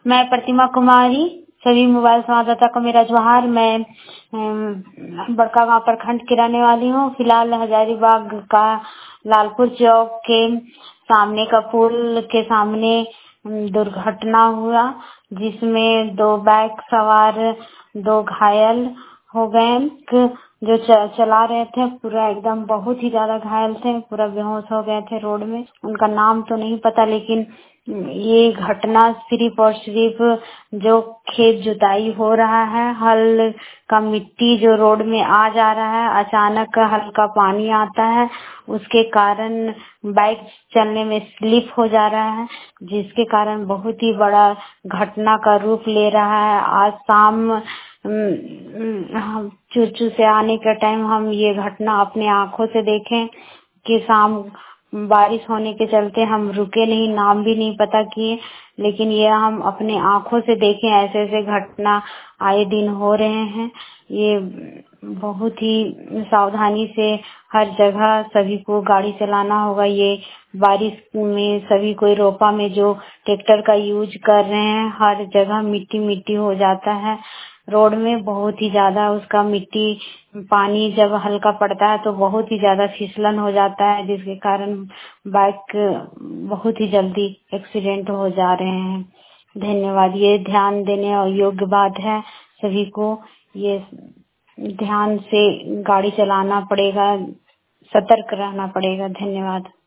मैं प्रतिमा कुमारी, सभी मोबाइल संवाददाता को मेरा जोहार। मैं बड़का गांव प्रखंड की रहने वाली हूँ। फिलहाल हजारीबाग का लालपुर चौक के सामने का पुल के सामने दुर्घटना हुआ, जिसमें 2 बाइक सवार 2 घायल हो गए। जो चला रहे थे पूरा एकदम बहुत ही ज्यादा घायल थे, पूरा बेहोश हो गए थे रोड में। उनका नाम तो नहीं पता, लेकिन ये घटना सिर्फ और सिर्फ जो खेत जुताई हो रहा है, हल का मिट्टी जो रोड में आ जा रहा है, अचानक हल्का पानी आता है, उसके कारण बाइक चलने में स्लिप हो जा रहा है, जिसके कारण बहुत ही बड़ा घटना का रूप ले रहा है। आज शाम हम चूचू से आने के टाइम हम ये घटना अपने आंखों से देखें कि शाम बारिश होने के चलते हम रुके नहीं, नाम भी नहीं पता किए, लेकिन ये हम अपने आंखों से देखें। ऐसे ऐसे घटना आए दिन हो रहे हैं। ये बहुत ही सावधानी से हर जगह सभी को गाड़ी चलाना होगा। ये बारिश में सभी कोई रोपा में जो ट्रैक्टर का यूज कर रहे हैं, हर जगह मिट्टी मिट्टी हो जाता है। रोड में बहुत ही ज्यादा उसका मिट्टी पानी जब हल्का पड़ता है तो बहुत ही ज्यादा फिसलन हो जाता है, जिसके कारण बाइक बहुत ही जल्दी एक्सीडेंट हो जा रहे हैं। धन्यवाद। ये ध्यान देने योग्य बात है, सभी को ये ध्यान से गाड़ी चलाना पड़ेगा, सतर्क रहना पड़ेगा। धन्यवाद।